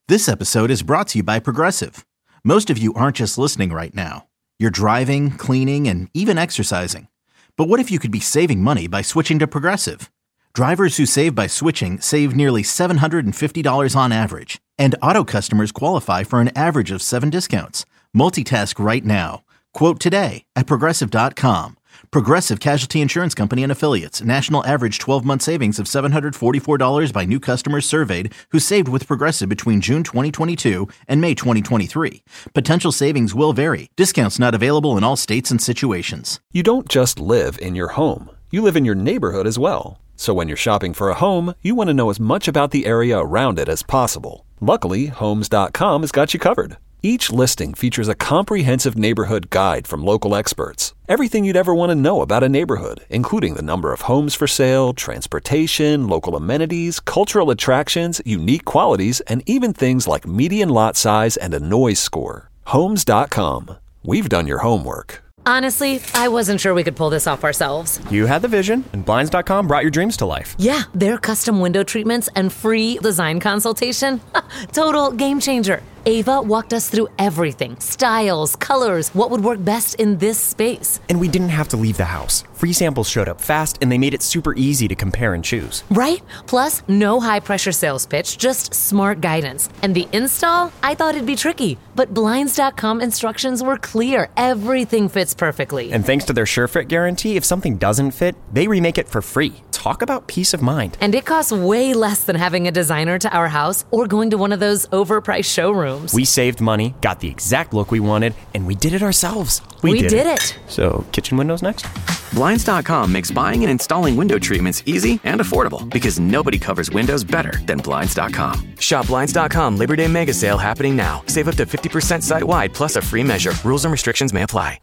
This episode is brought to you by Progressive. Most of you aren't just listening right now. You're driving, cleaning, and even exercising. But what if you could be saving money by switching to Progressive? Drivers who save by switching save nearly $750 on average. And auto customers qualify for an average of 7 discounts. Multitask right now. Quote today at Progressive.com. Progressive Casualty Insurance Company and Affiliates. National average 12-month savings of $744 by new customers surveyed who saved with Progressive between June 2022 and May 2023. Potential savings will vary. Discounts not available in all states and situations. You don't just live in your home. You live in your neighborhood as well. So when you're shopping for a home, you want to know as much about the area around it as possible. Luckily, Homes.com has got you covered. Each listing features a comprehensive neighborhood guide from local experts. Everything you'd ever want to know about a neighborhood, including the number of homes for sale, transportation, local amenities, cultural attractions, unique qualities, and even things like median lot size and a noise score. Homes.com. We've done your homework. Honestly, I wasn't sure we could pull this off ourselves. You had the vision, and Blinds.com brought your dreams to life. Yeah, their custom window treatments and free design consultation. Total game changer. Ava walked us through everything. Styles, colors, what would work best in this space. And we didn't have to leave the house. Free samples showed up fast, and they made it super easy to compare and choose. Right? Plus, no high-pressure sales pitch, just smart guidance. And the install? I thought it'd be tricky. But Blinds.com instructions were clear. Everything fits perfectly. And thanks to their SureFit guarantee, if something doesn't fit, they remake it for free. Talk about peace of mind. And it costs way less than having a designer to our house or going to one of those overpriced showrooms. We saved money, got the exact look we wanted, and we did it ourselves. We did it. So, kitchen windows next? Blinds.com makes buying and installing window treatments easy and affordable because nobody covers windows better than Blinds.com. Shop Blinds.com Labor Day Mega Sale happening now. Save up to 50% site-wide plus a free measure. Rules and restrictions may apply.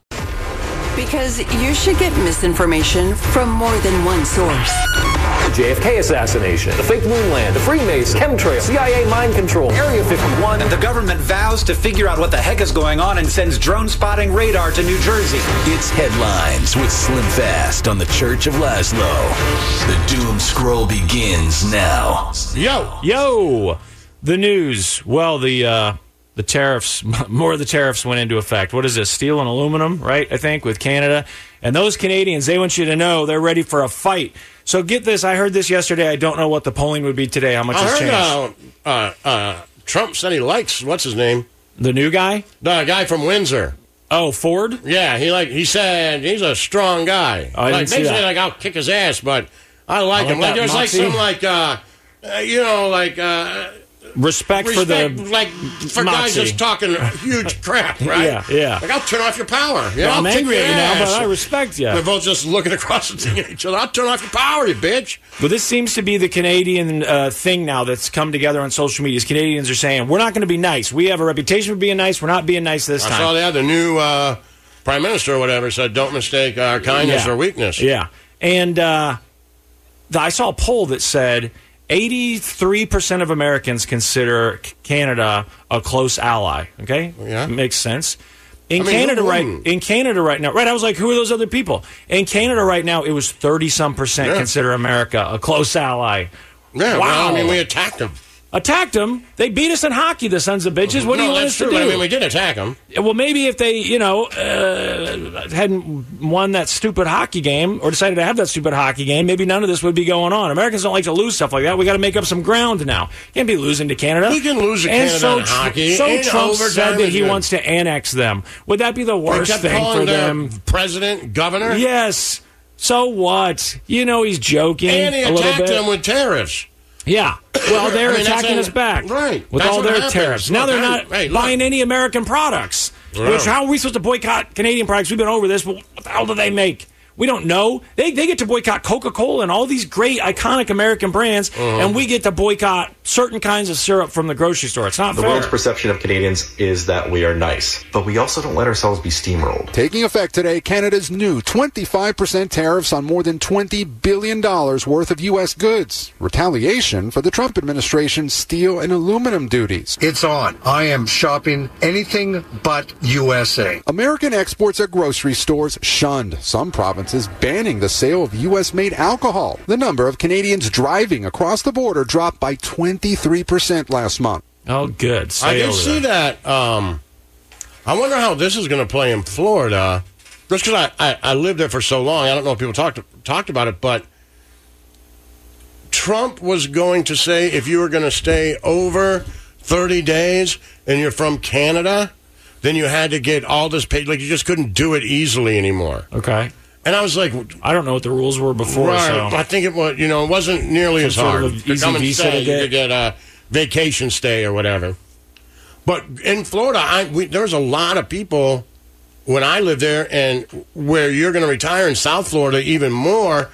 Because you should get misinformation from more than one source. The JFK assassination, the fake moon land, the Freemasons, chemtrails, CIA mind control, Area 51. And the government vows to figure out what the heck is going on and sends drone spotting radar to New Jersey. It's Headlines with Slim Fast on the Church of Laszlo. The doom scroll begins now. Yo! The news. Well, the tariffs, more of the tariffs went into effect. What is this? Steel and aluminum, right? I think, with Canada. And those Canadians, they want you to know they're ready for a fight. So get this. I heard this yesterday. I don't know what the polling would be today. How much has changed? Trump said he likes, what's his name? The new guy? The guy from Windsor. Oh, Ford? Yeah, he said he's a strong guy. Oh, I didn't see basically, that. I'll kick his ass, but I like him. Like there's moxie. Respect for the for guys just talking huge crap, right? Yeah. Like, I'll turn off your power. I'm angry at you now, but I respect you. They're both just looking across the thing at each other. I'll turn off your power, you bitch. But this seems to be the Canadian thing now that's come together on social media. Canadians are saying, we're not going to be nice. We have a reputation for being nice. We're not being nice this time. I saw that. The new prime minister or whatever said, don't mistake our kindness or weakness. Yeah. And I saw a poll that said 83% of Americans consider Canada a close ally. Okay, yeah, makes sense. In Canada right now, right? I was like, who are those other people? In Canada right now, it was 30-some% consider America a close ally. Yeah, wow. Well, we attacked them. Attacked them? They beat us in hockey, the sons of bitches. What do you want us to do? I mean, we did attack them. Well, maybe if they, hadn't won that stupid hockey game or decided to have that stupid hockey game, maybe none of this would be going on. Americans don't like to lose stuff like that. We got to make up some ground now. Can't be losing to Canada. We can lose to Canada in hockey. So Trump said that he wants to annex them. Would that be the worst thing for them? President, governor? Yes. So what? He's joking and he a little bit. attacked them with tariffs. Yeah. Well, they're attacking us back. Right. With all their tariffs. Now they're not buying any American products. Which, how are we supposed to boycott Canadian products? We've been over this, but what the hell do they make? We don't know. They get to boycott Coca-Cola and all these great, iconic American brands, and we get to boycott certain kinds of syrup from the grocery store. It's not fair. The world's perception of Canadians is that we are nice, but we also don't let ourselves be steamrolled. Taking effect today, Canada's new 25% tariffs on more than $20 billion worth of U.S. goods. Retaliation for the Trump administration's steel and aluminum duties. It's on. I am shopping anything but USA. American exports at grocery stores shunned. Some provinces banning the sale of U.S.-made alcohol. The number of Canadians driving across the border dropped by 23% last month. Oh, good. I can see that. I wonder how this is going to play in Florida. Just because I lived there for so long, I don't know if people talked about it, but Trump was going to say if you were going to stay over 30 days and you're from Canada, then you had to get all this paid. Like, you just couldn't do it easily anymore. Okay. And I was like, I don't know what the rules were before. Right. So. I think it was, it wasn't nearly as hard to come and stay. You could get a vacation stay or whatever. But in Florida, there's a lot of people when I lived there, and where you're going to retire in South Florida, even more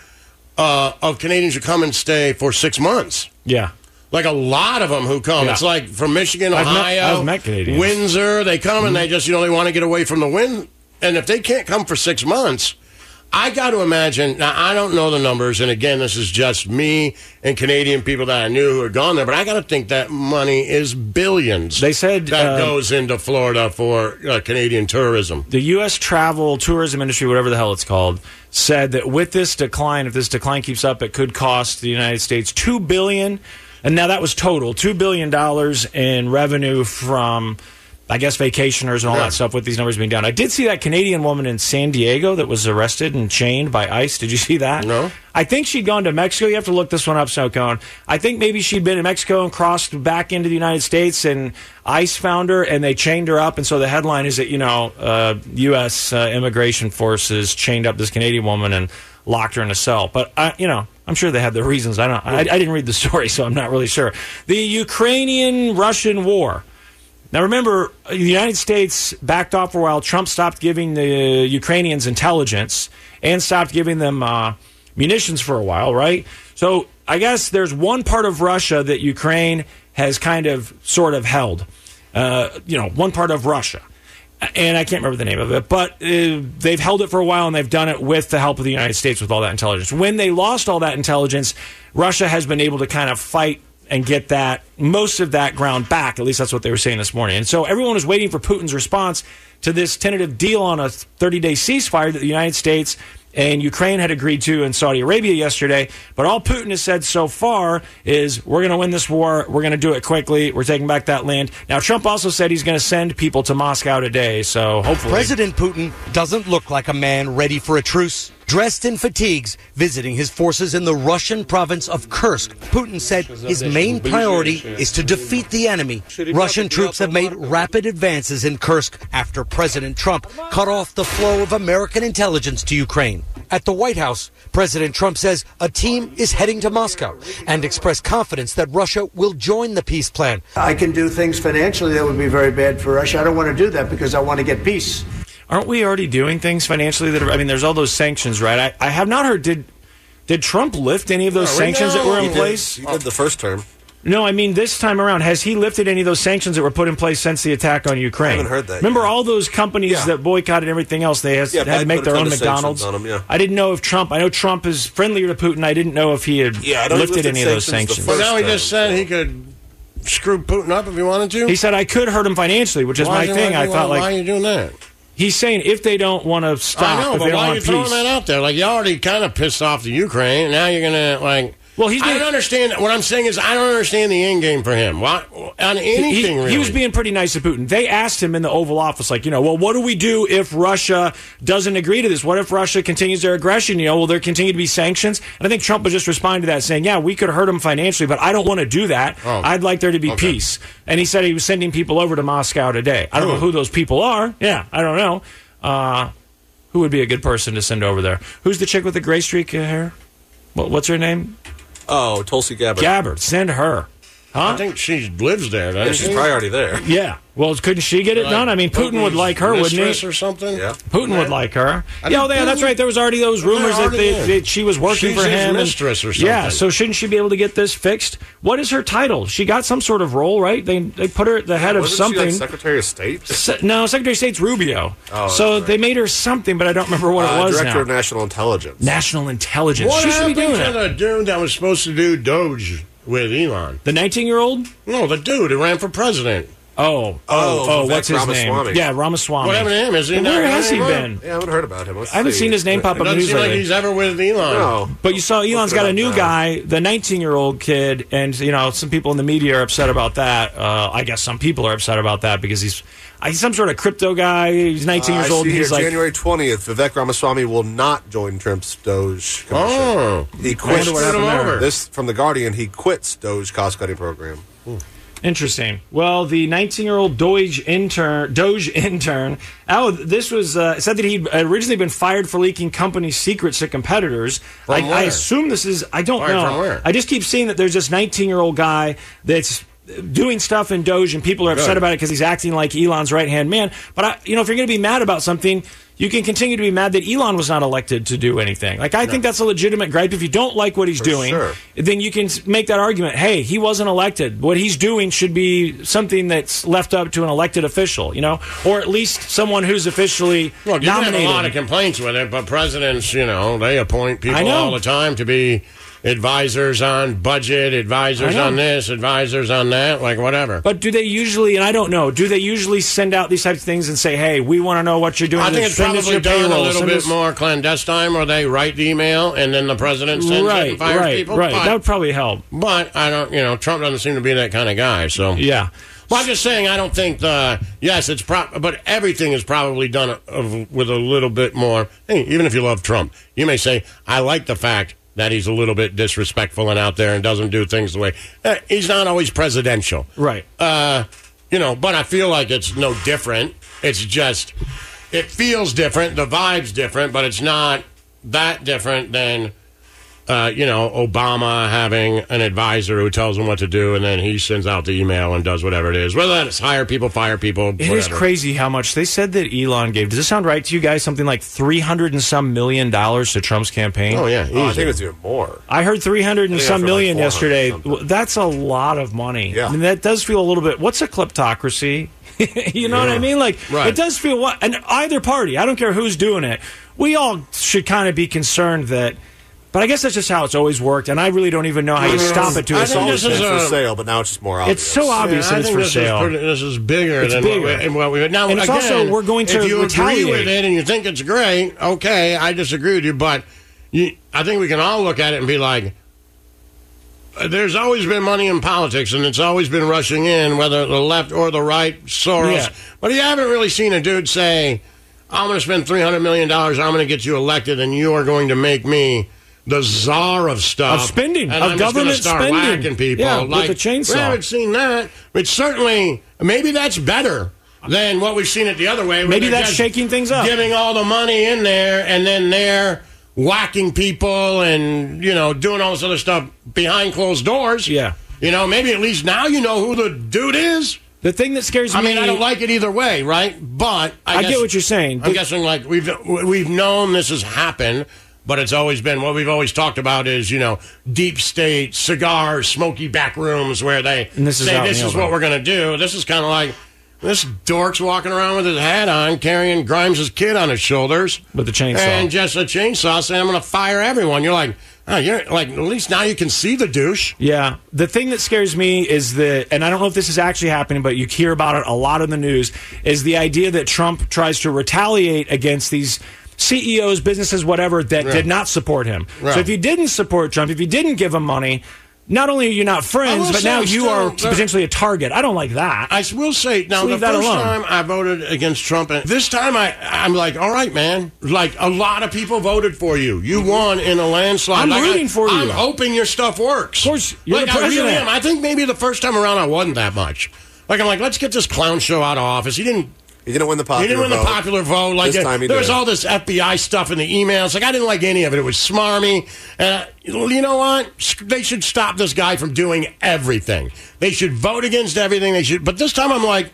of Canadians who come and stay for 6 months. Yeah. Like a lot of them who come. Yeah. It's like from Michigan, Ohio, I've met Canadians. Windsor. They come and they just, they want to get away from the wind. And if they can't come for 6 months, I got to imagine, now I don't know the numbers, and again, this is just me and Canadian people that I knew who had gone there, but I got to think that money is billions. They said that goes into Florida for Canadian tourism. The U.S. travel tourism industry, whatever the hell it's called, said that with this decline, if this decline keeps up, it could cost the United States $2 billion, and now that was total, $2 billion in revenue from, I guess, vacationers and all that stuff with these numbers being down. I did see that Canadian woman in San Diego that was arrested and chained by ICE. Did you see that? No. I think she'd gone to Mexico. You have to look this one up, Snowcone. I think maybe she'd been in Mexico and crossed back into the United States, and ICE found her, and they chained her up. And so the headline is that, U.S. immigration forces chained up this Canadian woman and locked her in a cell. But, I'm sure they had their reasons. I didn't read the story, so I'm not really sure. The Ukrainian-Russian war. Now, remember, the United States backed off for a while. Trump stopped giving the Ukrainians intelligence and stopped giving them munitions for a while, right? So I guess there's one part of Russia that Ukraine has kind of sort of held. One part of Russia. And I can't remember the name of it, but they've held it for a while, and they've done it with the help of the United States with all that intelligence. When they lost all that intelligence, Russia has been able to kind of fight and get most of that ground back. At least that's what they were saying this morning. And so everyone was waiting for Putin's response to this tentative deal on a 30-day ceasefire that the United States and Ukraine had agreed to in Saudi Arabia yesterday. But all Putin has said so far is, we're going to win this war. We're going to do it quickly. We're taking back that land. Now, Trump also said he's going to send people to Moscow today. So hopefully. President Putin doesn't look like a man ready for a truce. Dressed in fatigues, visiting his forces in the Russian province of Kursk, Putin said his main priority is to defeat the enemy. Russian troops have made rapid advances in Kursk after President Trump cut off the flow of American intelligence to Ukraine. At the White House, President Trump says a team is heading to Moscow and expressed confidence that Russia will join the peace plan. I can do things financially that would be very bad for Russia. I don't want to do that because I want to get peace. Aren't we already doing things financially that are, there's all those sanctions, right? I have not heard, did Trump lift any of those sanctions that were in place? He did the first term. No, this time around, has he lifted any of those sanctions that were put in place since the attack on Ukraine? I haven't heard that. Remember all those companies that boycotted everything else? They had to make their own McDonald's. On them, I didn't know if Trump, I know Trump is friendlier to Putin. I didn't know if he had lifted any of those sanctions. But now he just said he could screw Putin up if he wanted to? He said, I could hurt him financially, which is my thing. I thought, why are you doing that? He's saying if they don't want to stop, I know, if but they don't why are want you peace. throwing that out there? Like, you already kind of pissed off the Ukraine, and now you're going to, Well, I don't understand. What I'm saying is I don't understand the end game for him. Why, on anything, really. He was being pretty nice to Putin. They asked him in the Oval Office, well, what do we do if Russia doesn't agree to this? What if Russia continues their aggression? Will there continue to be sanctions? And I think Trump was just responding to that, saying, yeah, we could hurt them financially, but I don't want to do that. Oh. I'd like there to be peace. And he said he was sending people over to Moscow today. I don't know who those people are. Yeah, I don't know. Who would be a good person to send over there? Who's the chick with the gray streak hair? What's her name? Oh, Tulsi Gabbard. Gabbard. Send her. Huh? I think she lives there, doesn't she? She's probably already there. Yeah. Well, couldn't she get it done? Putin would like her, wouldn't he? Or something? Yeah. Putin would like her. Yeah, that's right. There was already those rumors that she was working for him. She's his mistress or something. Yeah, so shouldn't she be able to get this fixed? What is her title? She got some sort of role, right? They put her at the head of something. She Secretary of State? No, Secretary of State's Rubio. Oh, so they made her something, but I don't remember what it was Director now. of National Intelligence. National Intelligence. What she should be happened doing to it. the dude that was supposed to do Doge with Elon? The 19-year-old? No, the dude who ran for president. What's his Ramaswamy. name? Yeah, Ramaswamy. What happened to him? Is he Where not has he anymore? been? Yeah, I haven't heard about him. I haven't seen his name pop up in the Doesn't news seem like lately. he's ever with Elon. No. But you saw Elon's got a new guy, the 19-year-old kid, and some people in the media are upset about that. I guess some people are upset about that because he's some sort of crypto guy. He's 19 years old. I see And he's here, like, January 20th, Vivek Ramaswamy will not join Trump's Doge commission. Oh. He quits. I wonder what happened there. This from The Guardian. He quits Doge cost-cutting program. Interesting. Well, the 19-year-old Doge intern. This was said that he'd originally been fired for leaking company secrets to competitors. I assume this is. I don't know. From where? I just keep seeing that there's this 19-year-old guy that's doing stuff in Doge, and people are upset about it because he's acting like Elon's right-hand man. But if you're going to be mad about something, you can continue to be mad that Elon was not elected to do anything. I think that's a legitimate gripe. If you don't like what he's doing, then you can make that argument. Hey, he wasn't elected. What he's doing should be something that's left up to an elected official, or at least someone who's officially nominated. You have a lot of complaints with it, but presidents, they appoint people all the time to be advisors on budget, advisors on this, advisors on that, whatever. But do they usually, and I don't know, do they usually send out these types of things and say, hey, we want to know what you're doing? I think it's probably done a little bit more clandestine, where they write the email and then the president sends it and fires people. Right, that would probably help. But I don't, Trump doesn't seem to be that kind of guy, so. Yeah. Well, I'm just saying, I don't think it's but everything is probably done with a little bit more. Hey, even if you love Trump, you may say, I like the fact that he's a little bit disrespectful and out there and doesn't do things the way he's not always presidential, right? But I feel like it's no different. It's just it feels different. The vibe's different, but it's not that different than Obama having an advisor who tells him what to do, and then he sends out the email and does whatever it is. Whether that's hire people, fire people, It is crazy how much they said that Elon gave. Does this sound right to you guys? Something like $300 and some million to Trump's campaign? Oh, yeah. I think it's even more. I heard 300 and some million yesterday. That's a lot of money. Yeah. I mean, that does feel a little bit. What's a kleptocracy? You know what I mean? It does feel and either party, I don't care who's doing it, we all should kind of be concerned that. But I guess that's just how it's always worked, and I really don't even know how you stop it to It's always been for sale, but now it's just more obvious. It's so obvious that it's for sale. This is bigger than what we now. And it's again, also, we're going to if you retaliate. agree with it and you think it's great, okay, I disagree with you, but I think we can all look at it and be like, there's always been money in politics, and it's always been rushing in, whether the left or the right, Soros. Yeah. But you haven't really seen a dude say, I'm going to spend $300 million, I'm going to get you elected, and you are going to make me the czar of stuff. Of spending. And of I'm government just going to start spending. whacking people. Yeah, with the chainsaw. We haven't seen that. But certainly, maybe that's better than what we've seen it the other way. Maybe that's shaking things up. Giving all the money in there, and then they're whacking people and, doing all this other stuff behind closed doors. Yeah. Maybe at least now you know who the dude is. The thing that scares me... I mean, I don't like it either way, right? But I get what you're saying. I'm guessing, we've known this has happened, but it's always been... What we've always talked about is, deep state, cigars, smoky back rooms where they say, this is what we're going to do. This is kind of like... This dork's walking around with his hat on, carrying Grimes' kid on his shoulders. With the chainsaw. And just a chainsaw saying, I'm going to fire everyone. You're like... you're at least now you can see the douche. Yeah. The thing that scares me is that, and I don't know if this is actually happening, but you hear about it a lot in the news, is the idea that Trump tries to retaliate against these CEOs, businesses, whatever, that did not support him. Right. So if you didn't support Trump, if you didn't give him money, not only are you not friends, but now you are potentially a target. I don't like that. I will say, now, the first time I voted against Trump, and this time I'm like, all right, man. A lot of people voted for you. You won in a landslide. I'm rooting for you. I'm hoping your stuff works. Of course, you're the president. I really am. I think maybe the first time around I wasn't that much. I'm like, let's get this clown show out of office. He didn't win the popular vote. Like, this time there was all this FBI stuff in the emails. I didn't like any of it. It was smarmy. And you know what? They should stop this guy from doing everything. They should vote against everything. But this time I'm like,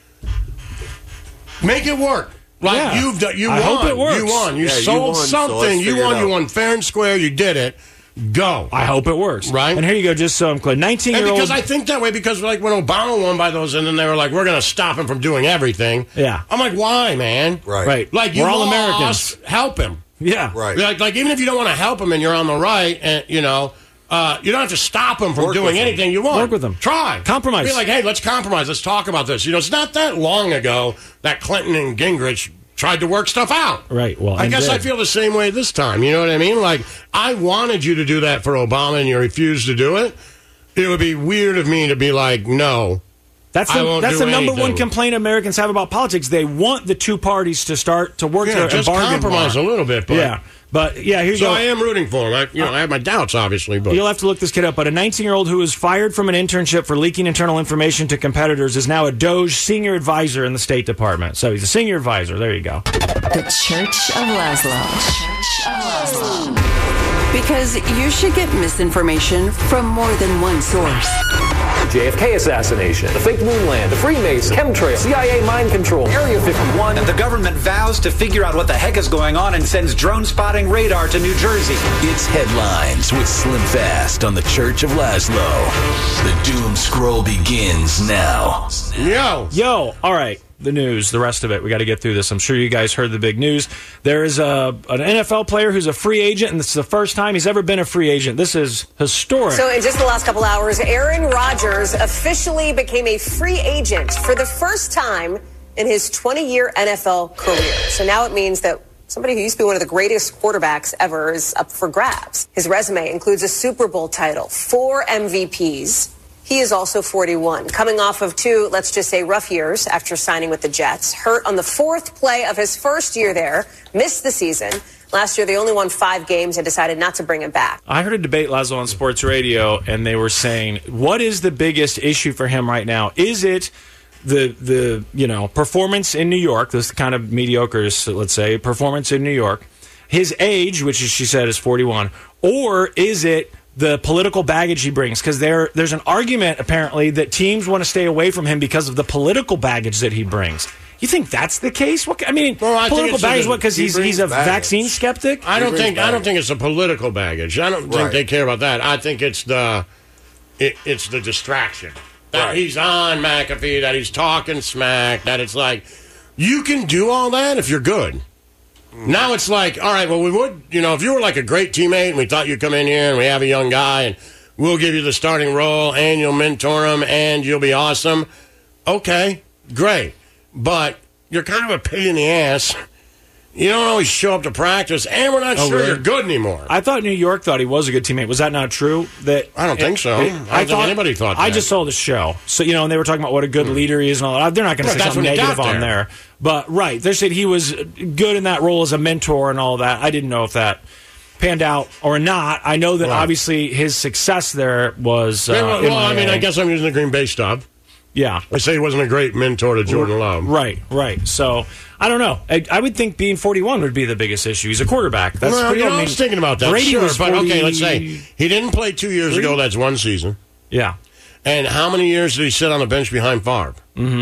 make it work. You won. I hope it works. You won. You sold something. You won fair and square. You did it. Go. I hope it works. Right? And here you go, just so I'm clear. 19-year-old... Because I think that way, because when Obama won by those, and then they were like, we're going to stop him from doing everything. Yeah. I'm like, why, man? Right. We're all Americans. Help him. Yeah. Right. Like even if you don't want to help him and you're on the right, and You don't have to stop them from doing anything you want. Work with them. Try. Compromise. Be like, hey, let's compromise. Let's talk about this. It's not that long ago that Clinton and Gingrich tried to work stuff out. Right. Well, I guess I feel the same way this time. You know what I mean? Like, I wanted you to do that for Obama and you refused to do it. It would be weird of me to be like, no. That's the number one complaint Americans have about politics. They want the two parties to start to work together and bargain compromise a little bit. But here you go. I am rooting for him. I have my doubts, obviously. But you'll have to look this kid up. But a 19-year-old who was fired from an internship for leaking internal information to competitors is now a DOJ senior advisor in the State Department. So he's a senior advisor. There you go. The Church of Laszlo. Because you should get misinformation from more than one source. JFK assassination, the fake moon land, the Freemasons, chemtrails, CIA mind control, Area 51. And the government vows to figure out what the heck is going on and sends drone spotting radar to New Jersey. It's Headlines with Slim Fast on the Church of Laszlo. The doom scroll begins now. Yo. All right. The news, the rest of it. We got to get through this. I'm sure you guys heard the big news. There is an NFL player who's a free agent, and this is the first time he's ever been a free agent. This is historic. So in just the last couple hours, Aaron Rodgers officially became a free agent for the first time in his 20-year NFL career. So now it means that somebody who used to be one of the greatest quarterbacks ever is up for grabs. His resume includes a Super Bowl title, 4 MVPs. He is also 41, coming off of 2, let's just say, rough years after signing with the Jets. Hurt on the 4th play of his first year there, missed the season. Last year, they only won 5 games and decided not to bring him back. I heard a debate, Laszlo, on sports radio, and they were saying, what is the biggest issue for him right now? Is it the performance in New York, this kind of mediocre, let's say, performance in New York, his age, which she said is 41, or is it the political baggage he brings? Because there's an argument, apparently, that teams want to stay away from him because of the political baggage that he brings. You think that's the case? Political baggage, because he's a vaccine skeptic? I don't think it's a political baggage. I don't think they care about that. I think it's the distraction. That he's on McAfee, that he's talking smack, that it's like, you can do all that if you're good. Now it's like, all right, well, we would, if you were like a great teammate and we thought you'd come in here and we have a young guy and we'll give you the starting role and you'll mentor him and you'll be awesome. Okay, great. But you're kind of a pain in the ass. You don't always show up to practice, and we're not sure you're good anymore. I thought New York thought he was a good teammate. Was that not true? I don't think so. I don't think anybody thought that. I just saw the show. So, and they were talking about what a good leader he is and all that. They're not going to say something negative on there. But, they said he was good in that role as a mentor and all that. I didn't know if that panned out or not. I know that obviously his success there was I guess I'm using the Green Bay stuff. Yeah. I say he wasn't a great mentor to Jordan Love. Right. So, I don't know. I would think being 41 would be the biggest issue. He's a quarterback. That's I was thinking about that. Brady was 40... but okay, let's say he didn't play 2 years ago. That's one season. Yeah. And how many years did he sit on the bench behind Favre?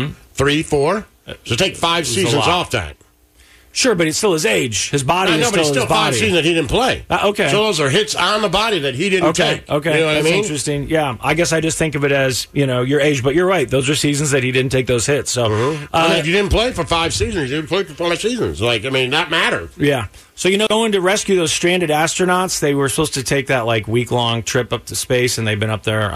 3, 4? So take 5 seasons off that. Sure, but it's still his age. His body is still his body. 5 seasons that he didn't play. Okay. So those are hits on the body that he didn't take. Okay, you know what that's I mean? Interesting. Yeah, I guess I just think of it as, your age. But you're right. Those are seasons that he didn't take those hits. So if you didn't play for 5 seasons, you didn't play for 5 seasons. That matters. Yeah. So, going to rescue those stranded astronauts, they were supposed to take that, week-long trip up to space, and they've been up there,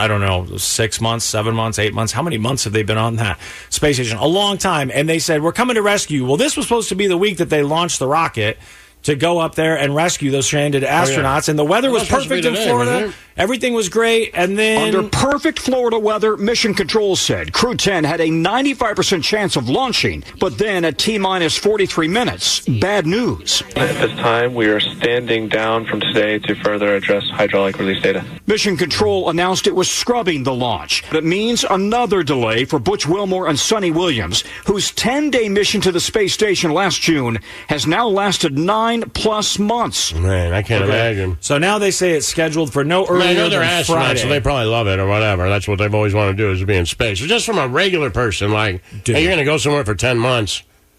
6 months, 7 months, 8 months. How many months have they been on that space station? A long time. And they said, we're coming to rescue. Well, this was supposed to be the week that they launched the rocket to go up there and rescue those stranded astronauts. And the weather was perfect in Florida. Everything was great. And then... Under perfect Florida weather, Mission Control said Crew 10 had a 95% chance of launching, but then at T-minus 43 minutes, bad news. At this time, we are standing down from today to further address hydraulic release data. Mission Control announced it was scrubbing the launch. That means another delay for Butch Wilmore and Sonny Williams, whose 10-day mission to the space station last June has now lasted 9+ months. Man, I can't imagine. So now they say it's scheduled for no earlier I know they're than astronauts, Friday. so they probably love it or whatever. That's what they've always wanted to do, is to be in space. So just from a regular person, hey, you're going to go somewhere for 10 months,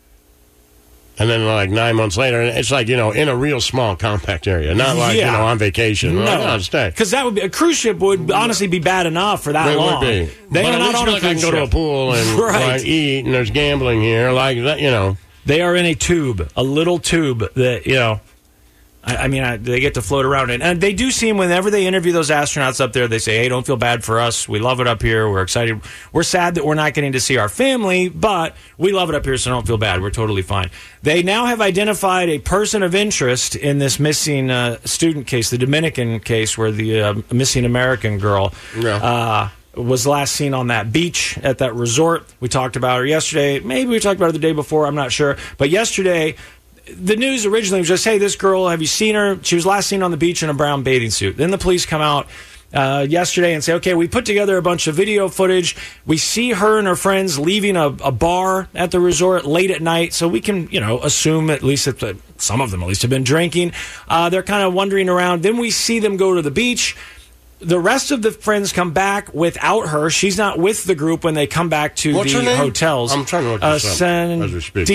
and then 9 months later, it's in a real small, compact area. Not on vacation. No, stay. Because that would be, a cruise ship would honestly be bad enough for that long. It would be. They are not on a cruise ship. I can go to a pool and eat, and there's gambling here, They are in a tube, a little tube that, They get to float around. And they do seem, whenever they interview those astronauts up there, they say, hey, don't feel bad for us. We love it up here. We're excited. We're sad that we're not getting to see our family, but we love it up here, so don't feel bad. We're totally fine. They now have identified a person of interest in this missing student case, the Dominican case, where the missing American girl was last seen on that beach at that resort. We talked about her yesterday. Maybe we talked about her the day before. I'm not sure. But yesterday, the news originally was just, hey, this girl, have you seen her? She was last seen on the beach in a brown bathing suit. Then the police come out yesterday and say, okay, we put together a bunch of video footage. We see her and her friends leaving a bar at the resort late at night, so we can, assume at least that some of them at least have been drinking. They're kind of wandering around. Then we see them go to the beach. The rest of the friends come back without her. She's not with the group when they come back to the hotels. I'm trying to look this up as we speak.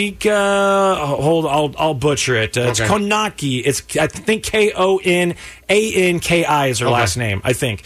I'll butcher it. It's Konaki. It's, I think, Konanki is her last name, I think.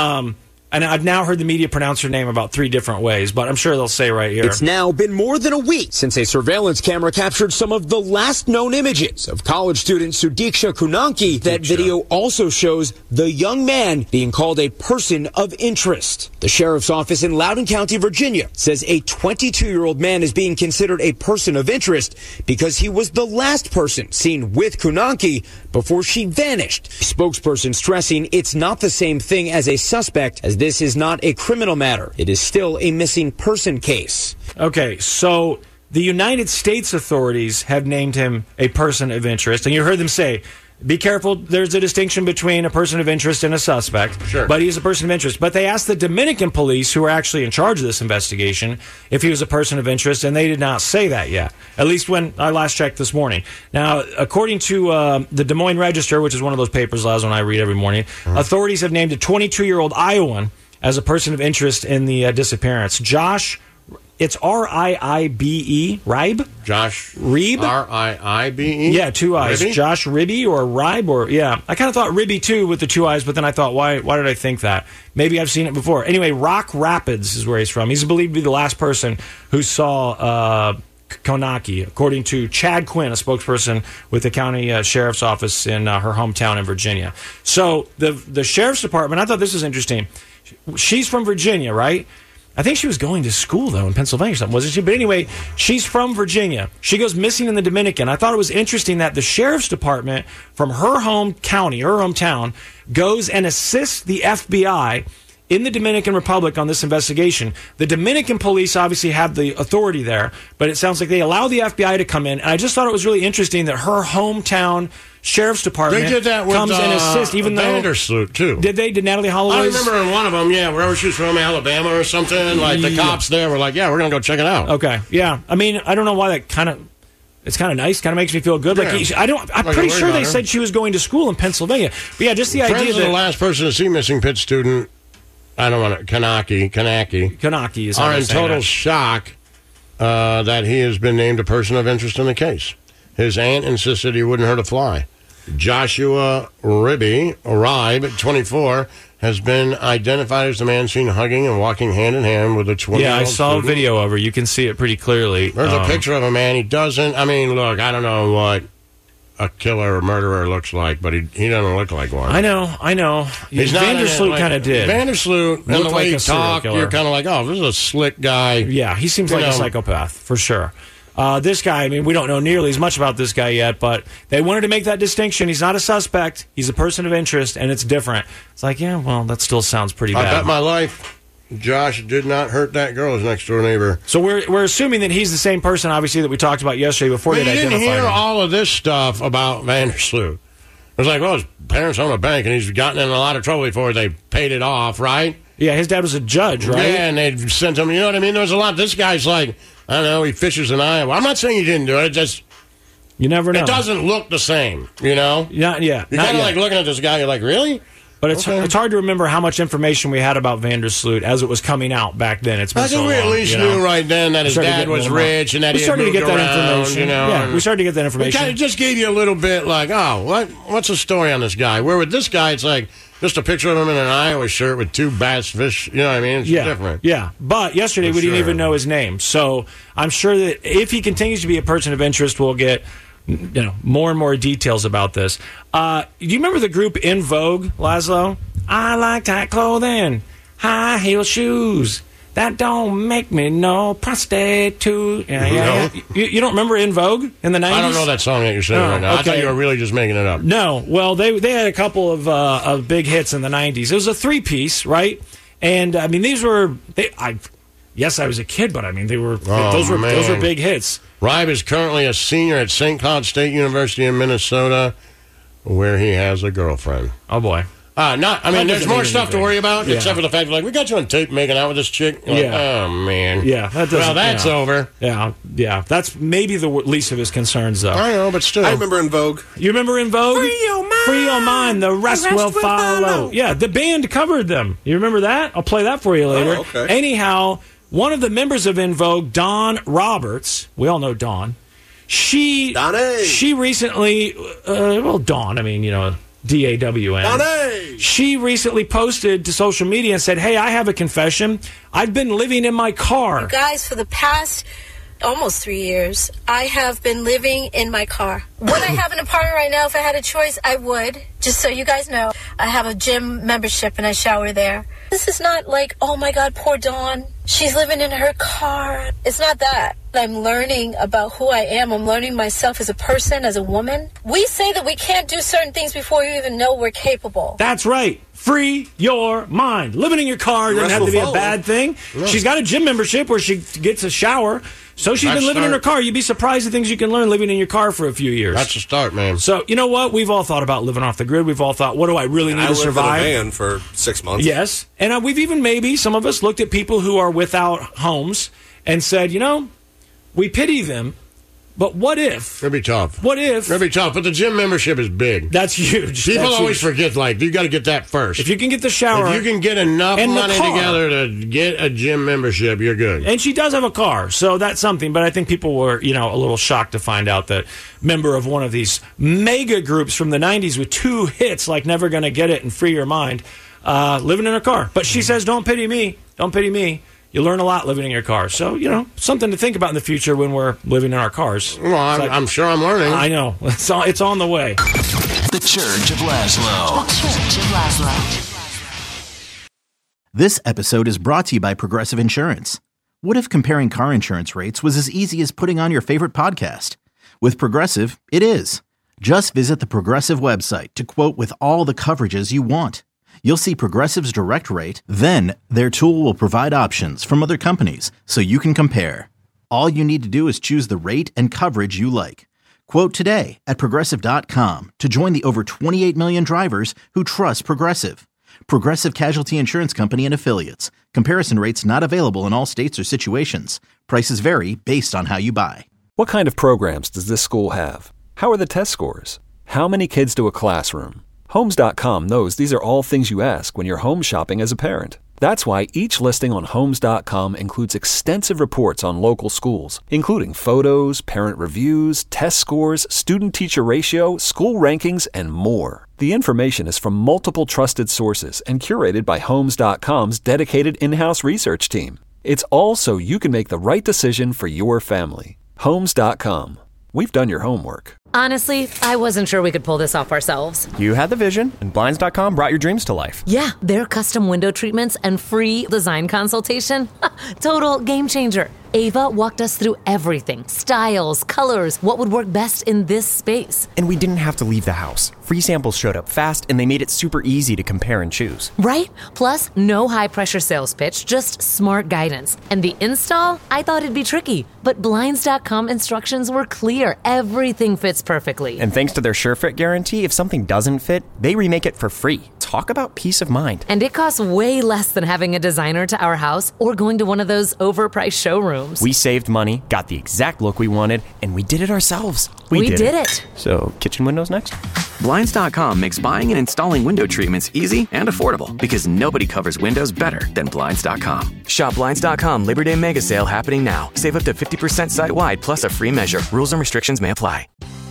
And I've now heard the media pronounce her name about 3 different ways, but I'm sure they'll say right here. It's now been more than a week since a surveillance camera captured some of the last known images of college student Sudiksha Konanki. That video also shows the young man being called a person of interest. The sheriff's office in Loudoun County, Virginia, says a 22-year-old man is being considered a person of interest because he was the last person seen with Konanki before she vanished. Spokesperson stressing it's not the same thing as a suspect, as this is not a criminal matter. It is still a missing person case. Okay, so the United States authorities have named him a person of interest, and you heard them say, be careful, there's a distinction between a person of interest and a suspect, but he is a person of interest. But they asked the Dominican police, who are actually in charge of this investigation, if he was a person of interest, and they did not say that yet, at least when I last checked this morning. Now, according to the Des Moines Register, which is one of those papers, Laz, when I read every morning, authorities have named a 22-year-old Iowan as a person of interest in the disappearance. Josh, it's R-I-I-B-E, Ribe? Josh Ribe? R-I-I-B-E? Yeah, 2 I's. Ribby? Josh Ribby or Ribe, or I kind of thought Ribby too with the 2 I's, but then I thought, why did I think that? Maybe I've seen it before. Anyway, Rock Rapids is where he's from. He's believed to be the last person who saw Konanki, according to Chad Quinn, a spokesperson with the county sheriff's office in her hometown in Virginia. So the sheriff's department, I thought this was interesting. She's from Virginia, right? I think she was going to school, though, in Pennsylvania or something, wasn't she? But anyway, she's from Virginia. She goes missing in the Dominican. I thought it was interesting that the sheriff's department from her home county, her hometown, goes and assists the FBI in the Dominican Republic on this investigation. The Dominican police obviously have the authority there, but it sounds like they allow the FBI to come in. And I just thought it was really interesting that her hometown sheriff's department comes and assists, even though Vandersloot too. Did Natalie Holloway? I remember in one of them, wherever she was from, Alabama or something. Like the cops there were like, we're gonna go check it out. Okay, yeah. I mean, I don't know why that it's kind of nice. Kind of makes me feel good. Yeah. I'm pretty sure they said she was going to school in Pennsylvania. But yeah, just the idea that the last person to see missing Pitt student, I don't want to Konanki is are in total shock that he has been named a person of interest in the case. His aunt insisted he wouldn't hurt a fly. Joshua Ribe, 24, has been identified as the man seen hugging and walking hand in hand with a 20-year-old Yeah, I saw student. a video of her. You can see it pretty clearly. There's a picture of a man. He doesn't... I mean, look, I don't know what a killer or murderer looks like, but he doesn't look like one. I know. Vandersloot kind of did. Vandersloot, and the way he talked, you're kind of like, oh, this is a slick guy. Yeah, he seems like a psychopath, for sure. This guy, I mean, we don't know nearly as much about this guy yet, but they wanted to make that distinction. He's not a suspect. He's a person of interest, and it's different. It's like, that still sounds pretty bad. I bet my life Josh did not hurt that girl, his next door neighbor. So we're assuming that he's the same person, obviously, that we talked about yesterday before they identified him. You didn't hear all of this stuff about Vandersloot. It was like, his parents own a bank, and he's gotten in a lot of trouble before they paid it off, right? Yeah, his dad was a judge, right? Yeah, and they sent him, you know what I mean? There was a lot. This guy's like, I don't know, he fishes in Iowa. I'm not saying he didn't do it, just... You never know. It doesn't look the same, you know? Yeah. You're kind of like looking at this guy, you're like, really? But it's hard to remember how much information we had about Vandersloot as it was coming out back then. It's been I think so we long, at least knew right then that his dad was rich and that he had moved around, you know. Yeah, we started to get that information. It just gave you a little bit like, what's the story on this guy? Where with this guy, it's like just a picture of him in an Iowa shirt with 2 bass fish. You know what I mean? It's different. Yeah, but yesterday we didn't even know his name. So I'm sure that if he continues to be a person of interest, we'll get more and more details about this. Do you remember the group In Vogue, Laszlo? I like tight clothing, high heel shoes. That don't make me no prostitute. Yeah. You don't remember In Vogue in the 90s? I don't know that song that you're singing right now. Okay. I thought you were really just making it up. No. Well, they had a couple of big hits in the 90s. It was a three-piece, right? And, I mean, these were... Yes, I was a kid, but, I mean, those were big hits. Ribe is currently a senior at St. Cloud State University in Minnesota, where he has a girlfriend. Oh, boy. There's more stuff to worry about, except for the fact we got you on tape making out with this chick. Oh, man. Yeah, that's over. Yeah. That's maybe the least of his concerns, though. I know, but still. I remember In Vogue. You remember In Vogue? Free your mind. The rest will follow. Yeah, the band covered them. You remember that? I'll play that for you later. Oh, okay. Anyhow, one of the members of In Vogue, Dawn Roberts, we all know Dawn. She recently, Dawn, D-A-W-N. She recently posted to social media and said, hey, I have a confession. I've been living in my car. You guys, for the past almost 3 years, I have been living in my car. Would I have an apartment right now if I had a choice? I would. Just so you guys know, I have a gym membership and I shower there. This is not like, oh my God, poor Dawn. She's living in her car. It's not that. I'm learning about who I am. I'm learning myself as a person, as a woman. We say that we can't do certain things before we even know we're capable. That's right. Free your mind. Living in your car doesn't have to be a bad thing. No. She's got a gym membership where she gets a shower. So she's been living in her car. You'd be surprised at things you can learn living in your car for a few years. That's a start, man. So, you know what? We've all thought about living off the grid. We've all thought, what do I really need to survive? I lived in a van for 6 months. Yes. And we've even maybe, some of us, looked at people who are without homes and said, we pity them. But what if? It'd be tough. What if? It'd be tough, but the gym membership is big. That's huge. People always forget, you got to get that first. If you can get the shower. If you can get enough money together to get a gym membership, you're good. And she does have a car, so that's something. But I think people were, a little shocked to find out that member of one of these mega groups from the 90s with 2 hits like Never Gonna Get It and Free Your Mind, living in her car. But she says, don't pity me. Don't pity me. You learn a lot living in your car. So, something to think about in the future when we're living in our cars. Well, I'm sure I'm learning. I know. It's on the way. The Church of Laszlo. The Church of Laszlo. This episode is brought to you by Progressive Insurance. What if comparing car insurance rates was as easy as putting on your favorite podcast? With Progressive, it is. Just visit the Progressive website to quote with all the coverages you want. You'll see Progressive's direct rate, then their tool will provide options from other companies so you can compare. All you need to do is choose the rate and coverage you like. Quote today at Progressive.com to join the over 28 million drivers who trust Progressive. Progressive Casualty Insurance Company and Affiliates. Comparison rates not available in all states or situations. Prices vary based on how you buy. What kind of programs does this school have? How are the test scores? How many kids do a classroom? Homes.com knows these are all things you ask when you're home shopping as a parent. That's why each listing on Homes.com includes extensive reports on local schools, including photos, parent reviews, test scores, student-teacher ratio, school rankings, and more. The information is from multiple trusted sources and curated by Homes.com's dedicated in-house research team. It's all so you can make the right decision for your family. Homes.com. We've done your homework. Honestly, I wasn't sure we could pull this off ourselves. You had the vision, and Blinds.com brought your dreams to life. Yeah, their custom window treatments and free design consultation. Total game changer. Ava walked us through everything. Styles, colors, what would work best in this space. And we didn't have to leave the house. Free samples showed up fast, and they made it super easy to compare and choose. Right? Plus, no high-pressure sales pitch, just smart guidance. And the install? I thought it'd be tricky. But Blinds.com instructions were clear. Everything fits perfectly. And thanks to their SureFit guarantee, if something doesn't fit, they remake it for free. Talk about peace of mind. And it costs way less than having a designer to our house or going to one of those overpriced showrooms. We saved money, got the exact look we wanted, and we did it ourselves. We did it. So, kitchen windows next? Blinds.com makes buying and installing window treatments easy and affordable because nobody covers windows better than Blinds.com. Shop Blinds.com Labor Day Mega Sale happening now. Save up to 50% site-wide plus a free measure. Rules and restrictions may apply.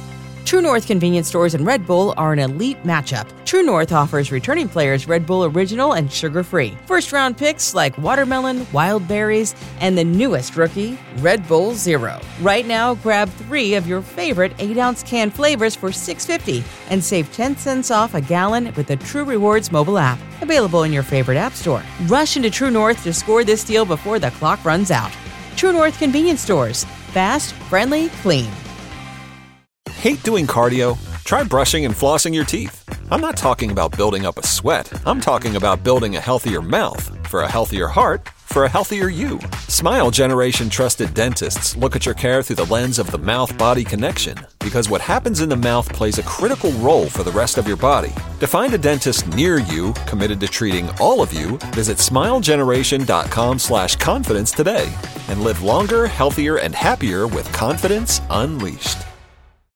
True North convenience stores and Red Bull are an elite matchup. True North offers returning players Red Bull Original and sugar-free. First-round picks like watermelon, wild berries, and the newest rookie, Red Bull Zero. Right now, grab 3 of your favorite 8-ounce can flavors for $6.50 and save 10 cents off a gallon with the True Rewards mobile app. Available in your favorite app store. Rush into True North to score this deal before the clock runs out. True North convenience stores. Fast, friendly, clean. Hate doing cardio? Try brushing and flossing your teeth. I'm not talking about building up a sweat. I'm talking about building a healthier mouth for a healthier heart for a healthier you. Smile Generation trusted dentists look at your care through the lens of the mouth-body connection, because what happens in the mouth plays a critical role for the rest of your body. To find a dentist near you committed to treating all of you, visit smilegeneration.com/confidence today and live longer, healthier, and happier with confidence unleashed.